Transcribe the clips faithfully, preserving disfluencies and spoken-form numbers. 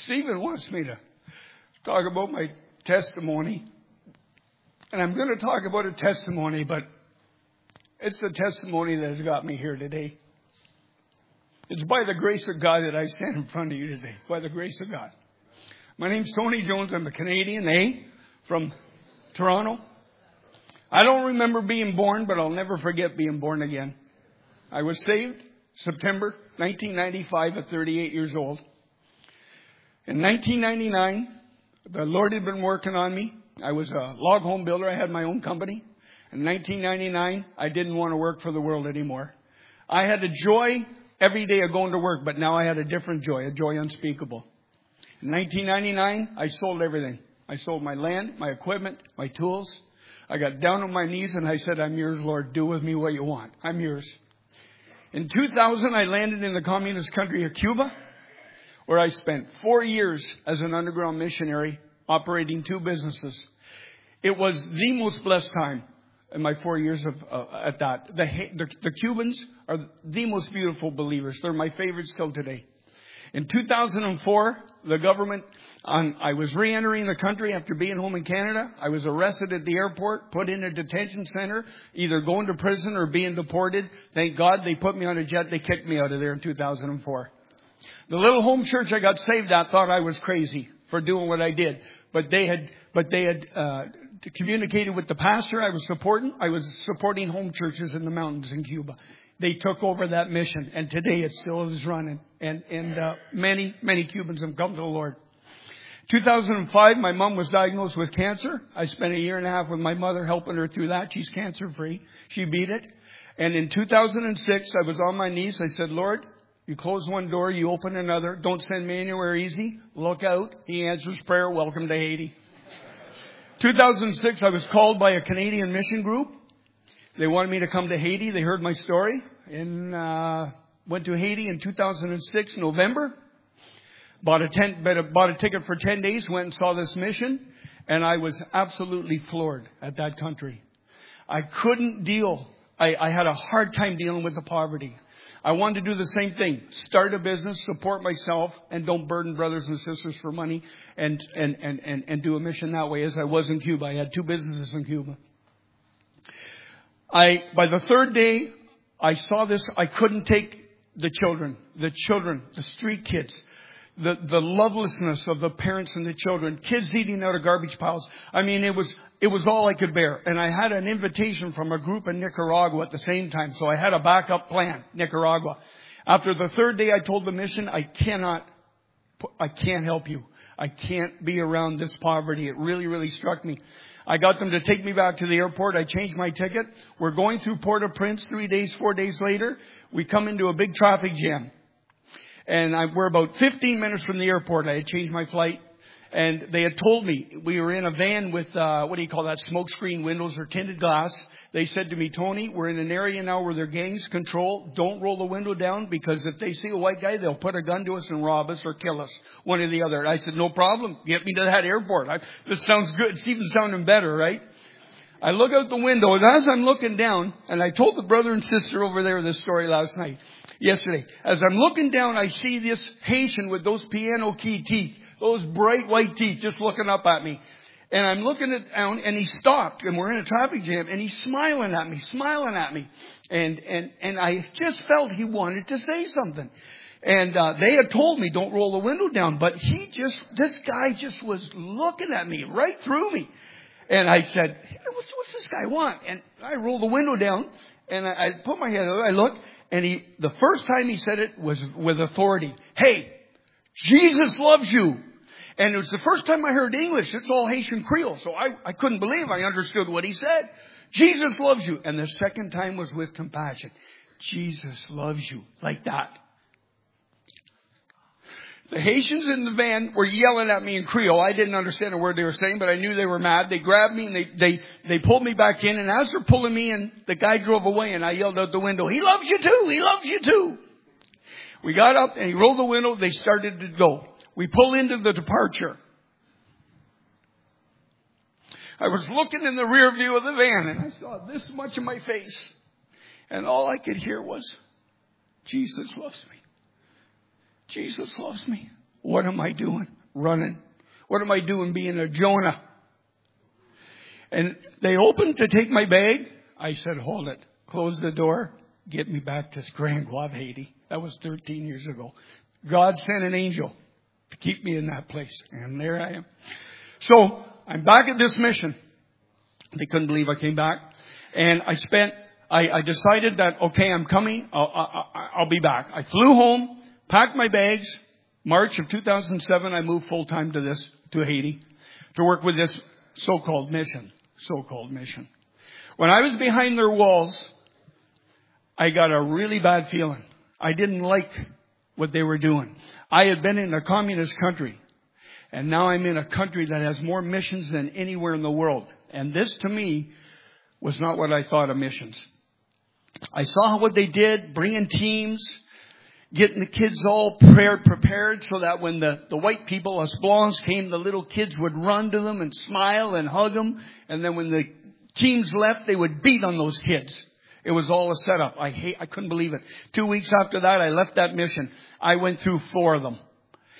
Stephen wants me to talk about my testimony. And I'm going to talk about a testimony, but it's the testimony that has got me here today. It's by the grace of God that I stand in front of you today. By the grace of God. My name's Tony Jones. I'm a Canadian, eh? From Toronto. I don't remember being born, but I'll never forget being born again. I was saved September nineteen ninety-five at thirty-eight years old. In nineteen ninety-nine, the Lord had been working on me. I was a log home builder. I had my own company. In nineteen ninety-nine, I didn't want to work for the world anymore. I had a joy every day of going to work, but now I had a different joy, a joy unspeakable. In nineteen ninety-nine, I sold everything. I sold my land, my equipment, my tools. I got down on my knees and I said, I'm yours, Lord. Do with me what you want. I'm yours. In two thousand, I landed in the communist country of Cuba, where I spent four years as an underground missionary operating two businesses. It was the most blessed time in my four years of uh, at that. The, the, the Cubans are the most beautiful believers. They're my favorites till today. In two thousand four, the government, um, I was re-entering the country after being home in Canada. I was arrested at the airport, put in a detention center, either going to prison or being deported. Thank God they put me on a jet. They kicked me out of there in two thousand four. The little home church I got saved at thought I was crazy for doing what I did. But they had, but they had, uh, communicated with the pastor I was supporting. I was supporting home churches in the mountains in Cuba. They took over that mission, and today it still is running. And, and, uh, many, many Cubans have come to the Lord. two thousand five, my mom was diagnosed with cancer. I spent a year and a half with my mother helping her through that. She's cancer free. She beat it. And in two thousand six, I was on my knees. I said, Lord, you close one door, you open another. Don't send me anywhere easy. Look out. He answers prayer. Welcome to Haiti. two thousand six, I was called by a Canadian mission group. They wanted me to come to Haiti. They heard my story and uh, went to Haiti in two thousand six, November. Bought a, tent, bought a ticket for ten days, went and saw this mission, and I was absolutely floored at that country. I couldn't deal. I, I had a hard time dealing with the poverty. I wanted to do the same thing. Start a business, support myself, and don't burden brothers and sisters for money and, and, and, and, and do a mission that way as I was in Cuba. I had two businesses in Cuba. I, by the third day, I saw this. I couldn't take the children, the children, the street kids, the, the lovelessness of the parents and the children, kids eating out of garbage piles. I mean, it was, it was all I could bear. And I had an invitation from a group in Nicaragua at the same time. So I had a backup plan, Nicaragua. After the third day, I told the mission, I cannot, I can't help you. I can't be around this poverty. It really, really struck me. I got them to take me back to the airport. I changed my ticket. We're going through Port-au-Prince three days, four days later. We come into a big traffic jam. And I, we're about fifteen minutes from the airport. I had changed my flight. And they had told me, we were in a van with, uh, what do you call that, smoke screen windows or tinted glass. They said to me, Tony, we're in an area now where their gangs control. Don't roll the window down because if they see a white guy, they'll put a gun to us and rob us or kill us. One or the other. I said, no problem. Get me to that airport. I, this sounds good. It's even sounding better, right? I look out the window, and as I'm looking down, and I told the brother and sister over there this story last night, yesterday. As I'm looking down, I see this Haitian with those piano key teeth, those bright white teeth just looking up at me. And I'm looking at down, and he stopped, and we're in a traffic jam, and he's smiling at me, smiling at me. And, and, and I just felt he wanted to say something. And, uh, they had told me, don't roll the window down, but he just, this guy just was looking at me right through me. And I said, hey, what's, what's this guy want? And I rolled the window down, and I, I put my head out, I looked, and he, the first time he said it was with authority. Hey, Jesus loves you. And it was the first time I heard English. It's all Haitian Creole. So I, I couldn't believe I understood what he said. Jesus loves you. And the second time was with compassion. Jesus loves you. Like that. The Haitians in the van were yelling at me in Creole. I didn't understand a word they were saying, but I knew they were mad. They grabbed me and they, they, they pulled me back in. And as they're pulling me in, the guy drove away and I yelled out the window, he loves you too. He loves you too. We got up and he rolled the window. They started to go. We pull into the departure. I was looking in the rear view of the van and I saw this much of my face. And all I could hear was, Jesus loves me. Jesus loves me. What am I doing? running. What am I doing being a Jonah? And they opened to take my bag. I said, hold it. Close the door. Get me back to Grand Guave, Haiti. That was thirteen years ago. God sent an angel to keep me in that place. And there I am. So I'm back at this mission. They couldn't believe I came back. And I spent, I, I decided that, okay, I'm coming. I'll, I'll, I'll be back. I flew home, packed my bags. March of two thousand seven, I moved full time to this, to Haiti, to work with this so-called mission. So-called mission. When I was behind their walls, I got a really bad feeling. I didn't like what they were doing. I had been in a communist country, and now I'm in a country that has more missions than anywhere in the world. And this, to me, was not what I thought of missions. I saw what they did, bringing teams, getting the kids all prepared, prepared so that when the, the white people, us blondes, came, the little kids would run to them and smile and hug them. And then when the teams left, they would beat on those kids. It was all a setup. I hate, I couldn't believe it. Two weeks after that, I left that mission. I went through four of them.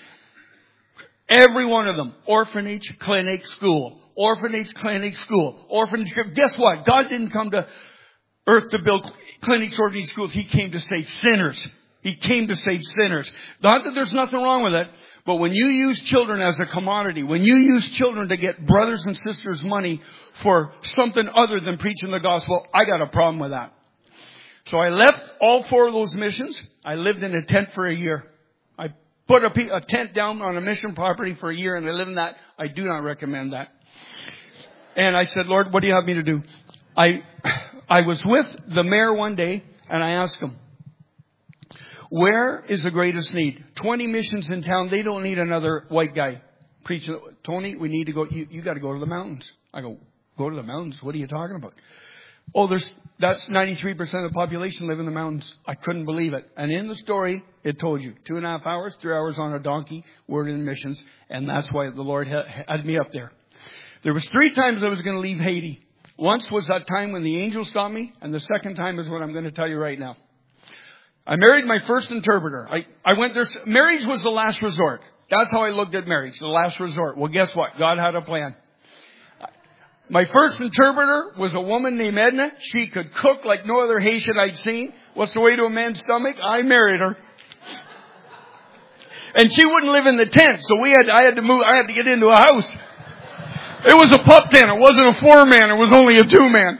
Every one of them. Orphanage, clinic, school. Orphanage, clinic, school. Orphanage. Guess what? God didn't come to earth to build clinics, orphanage, schools. He came to save sinners. He came to save sinners. Not that there's nothing wrong with it, but when you use children as a commodity, when you use children to get brothers and sisters money for something other than preaching the gospel, I got a problem with that. So I left all four of those missions. I lived in a tent for a year. I put a, a tent down on a mission property for a year and I lived in that. I do not recommend that. And I said, Lord, what do you have me to do? I, I was with the mayor one day and I asked him, where is the greatest need? twenty missions in town. They don't need another white guy preaching. Tony, we need to go. You, you got to go to the mountains. I go, go to the mountains? What are you talking about? Oh, there's, that's ninety-three percent of the population live in the mountains. I couldn't believe it. And in the story, it told you two and a half hours, three hours on a donkey, word in missions. And that's why the Lord had me up there. There was three times I was going to leave Haiti. Once was that time when the angel stopped me. And the second time is what I'm going to tell you right now. I married my first interpreter. I, I went there. Marriage was the last resort. That's how I looked at marriage, the last resort. Well, guess what? God had a plan. My first interpreter was a woman named Edna. She could cook like no other Haitian I'd seen. What's the way to a man's stomach? I married her. And she wouldn't live in the tent, so we had, I had to move, I had to get into a house. It was a pup tent. It wasn't a four-man. It was only a two-man.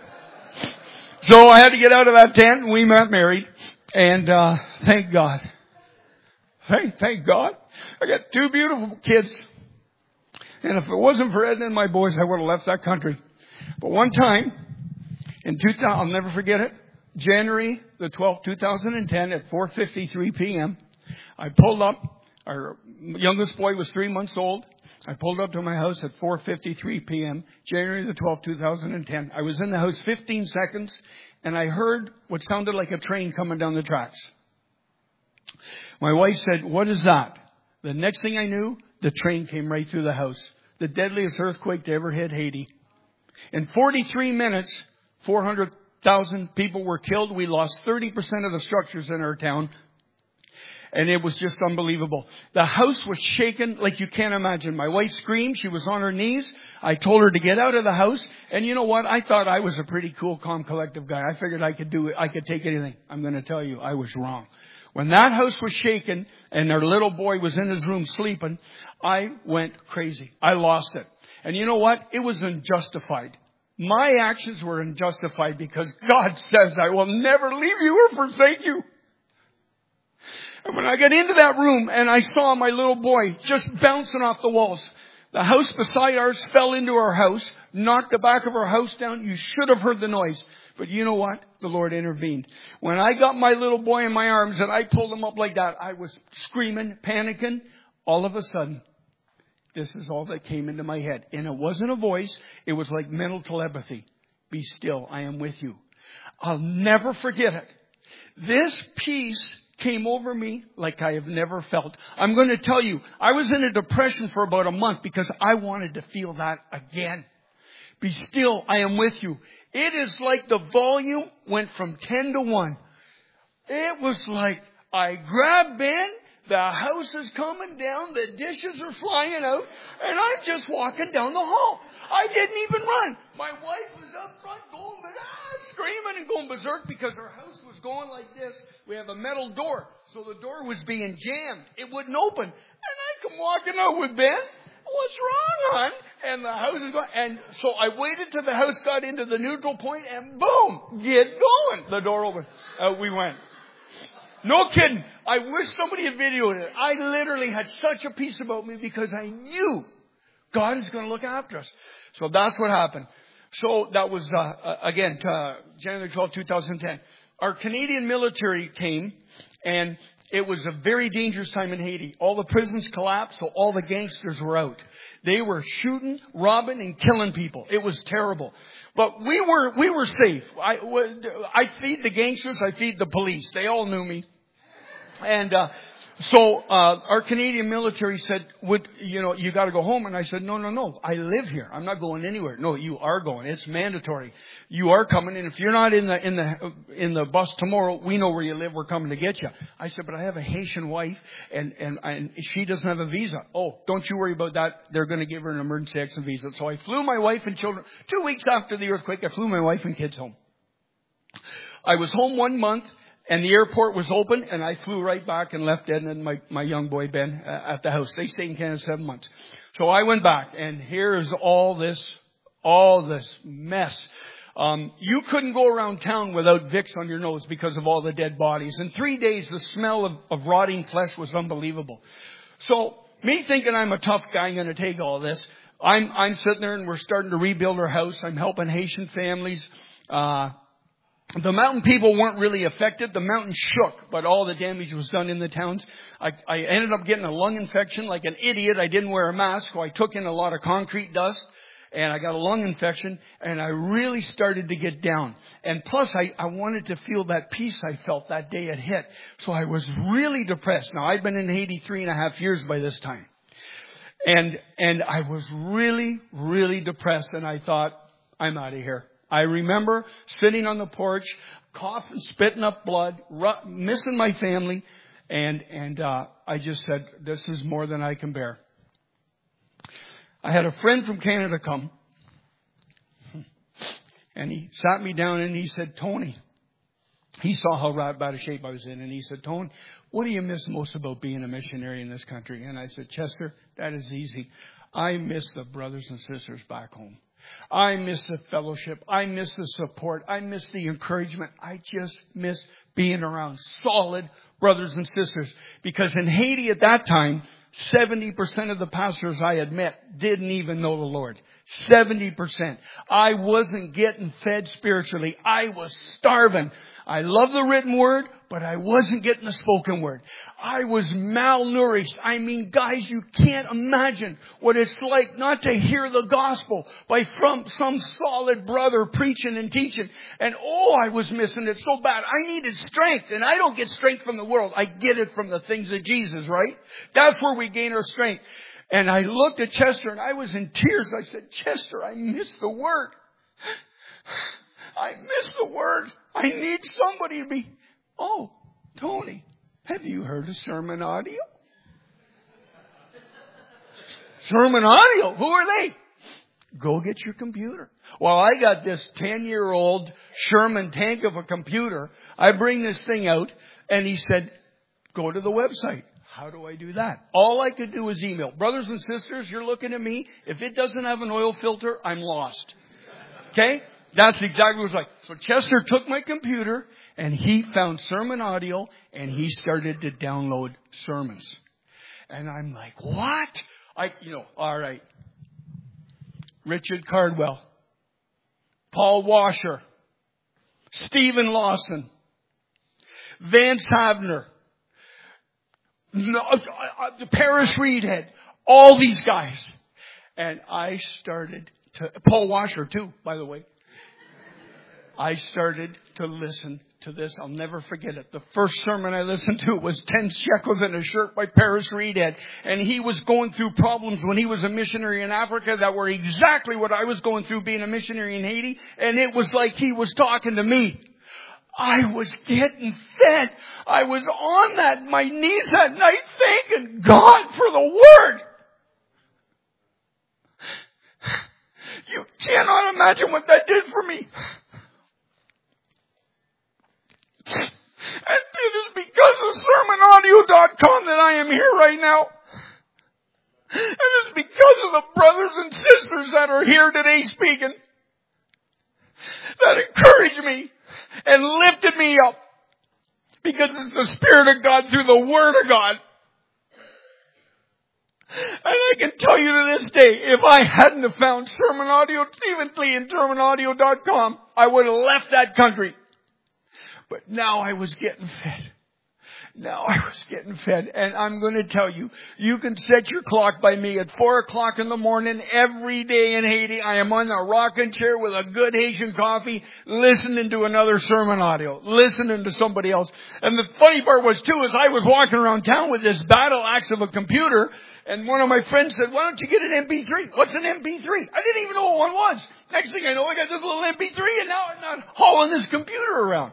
So I had to get out of that tent and we got married. And, uh, thank God. Thank, thank God. I got two beautiful kids. And if it wasn't for Edna and my boys, I would have left that country. But one time, in two thousand, I'll never forget it, January the twelfth, two thousand ten at four fifty-three p.m., I pulled up. Our youngest boy was three months old. I pulled up to my house at four fifty-three p.m., January the twelfth, two thousand ten. I was in the house fifteen seconds, and I heard what sounded like a train coming down the tracks. My wife said, what is that? The next thing I knew, the train came right through the house. The deadliest earthquake to ever hit Haiti. In forty-three minutes, four hundred thousand people were killed. We lost thirty percent of the structures in our town. And it was just unbelievable. The house was shaken like you can't imagine. My wife screamed. She was on her knees. I told her to get out of the house. And you know what? I thought I was a pretty cool, calm, collective guy. I figured I could do it. I could take anything. I'm going to tell you, I was wrong. When that house was shaken and our little boy was in his room sleeping, I went crazy. I lost it. And you know what? It was unjustified. My actions were unjustified because God says, I will never leave you or forsake you. And when I got into that room and I saw my little boy just bouncing off the walls, the house beside ours fell into our house, knocked the back of our house down. You should have heard the noise. But you know what? The Lord intervened. When I got my little boy in my arms and I pulled him up like that, I was screaming, panicking. All of a sudden, this is all that came into my head. And it wasn't a voice. It was like mental telepathy. Be still. I am with you. I'll never forget it. This peace came over me like I have never felt. I'm going to tell you, I was in a depression for about a month because I wanted to feel that again. Be still, I am with you. It is like the volume went from ten to one. It was like I grabbed Ben The house is coming down. The dishes are flying out. And I'm just walking down the hall. I didn't even run. My wife was up front going, ah, screaming and going berserk because our house was going like this. We have a metal door. So the door was being jammed. It wouldn't open. And I come walking out with Ben. What's wrong, hon? And the house is going. And so I waited till the house got into the neutral point and boom, get going. The door opened. Out we went. No kidding. I wish somebody had videoed it. I literally had such a peace about me because I knew God is going to look after us. So that's what happened. So that was, uh, again, uh, January twelfth, twenty ten. Our Canadian military came, and it was a very dangerous time in Haiti. All the prisons collapsed, so all the gangsters were out. They were shooting, robbing, and killing people. It was terrible. But we were, we were safe. I, I feed the gangsters, I feed the police. They all knew me. And, uh, so, uh, our Canadian military said, would, you know, you gotta go home. And I said, no, no, no. I live here. I'm not going anywhere. No, you are going. It's mandatory. You are coming. And if you're not in the, in the, in the bus tomorrow, we know where you live. We're coming to get you. I said, but I have a Haitian wife and, and, and she doesn't have a visa. Oh, don't you worry about that. They're going to give her an emergency exit visa. So I flew my wife and children. Two weeks after the earthquake, I flew my wife and kids home. I was home one month. And the airport was open, and I flew right back and left Ed and my, my young boy, Ben, uh, at the house. They stayed in Canada seven months. So I went back, and here's all this, all this mess. Um, you couldn't go around town without Vicks on your nose because of all the dead bodies. In three days, the smell of, of rotting flesh was unbelievable. So, me thinking I'm a tough guy, I'm going to take all this. I'm, I'm sitting there, and we're starting to rebuild our house. I'm helping Haitian families. Uh, The mountain people weren't really affected. The mountain shook, but all the damage was done in the towns. I, I ended up getting a lung infection like an idiot. I didn't wear a mask, so I took in a lot of concrete dust, and I got a lung infection, and I really started to get down. And plus, I, I wanted to feel that peace I felt that day it hit. So I was really depressed. Now, I'd been in Haiti three and a half years by this time. And, and I was really, really depressed, and I thought, I'm out of here. I remember sitting on the porch, coughing, spitting up blood, ru- missing my family, and and uh, I just said, this is more than I can bear. I had a friend from Canada come, and he sat me down and he said, Tony, he saw how bad a shape I was in, and he said, Tony, what do you miss most about being a missionary in this country? And I said, Chester, that is easy. I miss the brothers and sisters back home. I miss the fellowship. I miss the support. I miss the encouragement. I just miss being around solid brothers and sisters. Because in Haiti at that time, seventy percent of the pastors I had met didn't even know the Lord. seventy percent. I wasn't getting fed spiritually. I was starving. I love the written word, but I wasn't getting the spoken word. I was malnourished. I mean, guys, you can't imagine what it's like not to hear the gospel by from some solid brother preaching and teaching. And oh, I was missing it so bad. I needed strength, and I don't get strength from the world. I get it from the things of Jesus, right? That's where we gain our strength. And I looked at Chester, and I was in tears. I said, Chester, I miss the word. I miss the word. I need somebody to be, oh, Tony, have you heard of sermon audio? Sermon audio? Who are they? Go get your computer. Well, I got this ten-year-old Sherman tank of a computer. I bring this thing out, and he said, go to the website. How do I do that? All I could do was email. Brothers and sisters, you're looking at me. If it doesn't have an oil filter, I'm lost. Okay? That's exactly what it was like. So Chester took my computer and he found sermon audio and he started to download sermons. And I'm like, what? I, you know, all right. Richard Cardwell, Paul Washer, Stephen Lawson, Vance Havner, Paris Reedhead, all these guys. And I started to, Paul Washer too, by the way. I started to listen to this. I'll never forget it. The first sermon I listened to was ten shekels in a shirt by Paris Reedhead. And he was going through problems when he was a missionary in Africa that were exactly what I was going through being a missionary in Haiti. And it was like he was talking to me. I was getting fed. I was on that, my knees that night thanking God for the Word. You cannot imagine what that did for me. And it is because of sermon audio dot com that I am here right now. And it's because of the brothers and sisters that are here today speaking that encouraged me and lifted me up. Because it's the Spirit of God through the Word of God. And I can tell you to this day, if I hadn't have found Sermon Audio, Stephen Lee and sermon audio dot com, I would have left that country. But now I was getting fed. Now I was getting fed. And I'm going to tell you, you can set your clock by me at four o'clock in the morning every day in Haiti. I am on a rocking chair with a good Haitian coffee, listening to another sermon audio, listening to somebody else. And the funny part was too, is I was walking around town with this battle axe of a computer, and one of my friends said, why don't you get an M P three? What's an M P three? I didn't even know what one was. Next thing I know, I got this little M P three, and now I'm not hauling this computer around.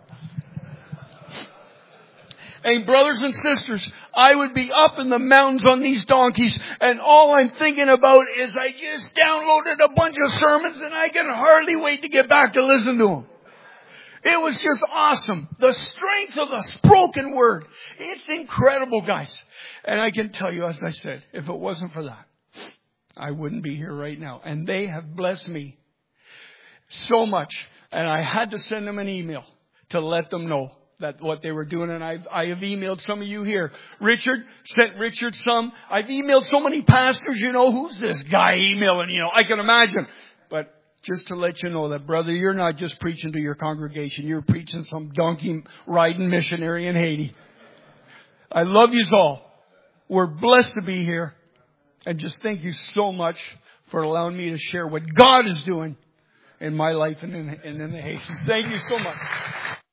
And brothers and sisters, I would be up in the mountains on these donkeys, and all I'm thinking about is I just downloaded a bunch of sermons and I can hardly wait to get back to listen to them. It was just awesome. The strength of the spoken word. It's incredible, guys. And I can tell you, as I said, if it wasn't for that, I wouldn't be here right now. And they have blessed me so much. And I had to send them an email to let them know that what they were doing. And I've, I have emailed some of you here. Richard, sent Richard some. I've emailed so many pastors, you know, who's this guy emailing, you know, I can imagine. But just to let you know that, brother, you're not just preaching to your congregation. You're preaching some donkey riding missionary in Haiti. I love you all. We're blessed to be here. And just thank you so much for allowing me to share what God is doing in my life and in, and in the Haitians. Thank you so much.